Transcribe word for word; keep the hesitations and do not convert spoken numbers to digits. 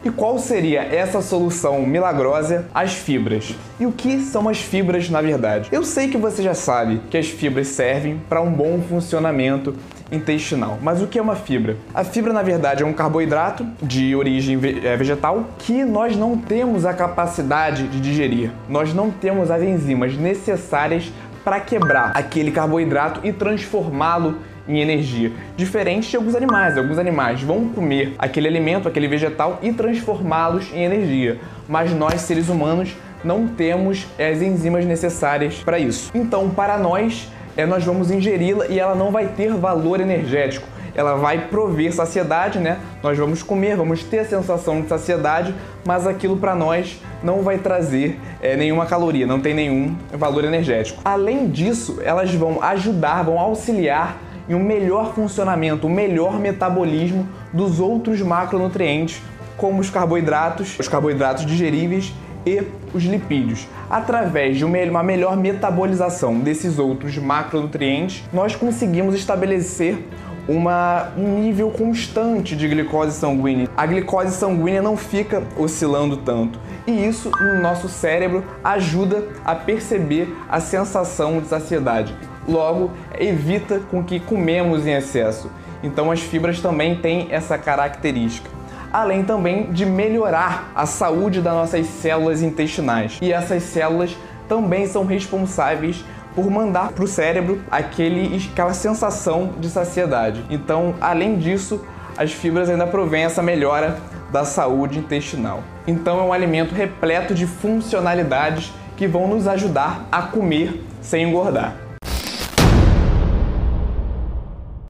E qual seria essa solução milagrosa? As fibras. E o que são as fibras na verdade? Eu sei que você já sabe que as fibras servem para um bom funcionamento intestinal. Mas o que é uma fibra? A fibra, na verdade, é um carboidrato de origem vegetal que nós não temos a capacidade de digerir. Nós não temos as enzimas necessárias para quebrar aquele carboidrato e transformá-lo em energia. Diferente de alguns animais. Alguns animais vão comer aquele alimento, aquele vegetal e transformá-los em energia. Mas nós, seres humanos, não temos as enzimas necessárias para isso. Então, para nós, é, nós vamos ingeri-la e ela não vai ter valor energético. Ela vai prover saciedade, né? Nós vamos comer, vamos ter a sensação de saciedade, mas aquilo para nós não vai trazer é, nenhuma caloria, não tem nenhum valor energético. Além disso, elas vão ajudar, vão auxiliar em um melhor funcionamento, um melhor metabolismo dos outros macronutrientes, como os carboidratos, os carboidratos digeríveis e os lipídios. Através de uma melhor metabolização desses outros macronutrientes, nós conseguimos estabelecer Uma, um nível constante de glicose sanguínea. A glicose sanguínea não fica oscilando tanto. E isso, no nosso cérebro, ajuda a perceber a sensação de saciedade. Logo, evita com que comemos em excesso. Então, as fibras também têm essa característica. Além também de melhorar a saúde das nossas células intestinais. E essas células também são responsáveis por mandar para o cérebro aquele, aquela sensação de saciedade. Então, além disso, as fibras ainda provêm essa melhora da saúde intestinal. Então, é um alimento repleto de funcionalidades que vão nos ajudar a comer sem engordar.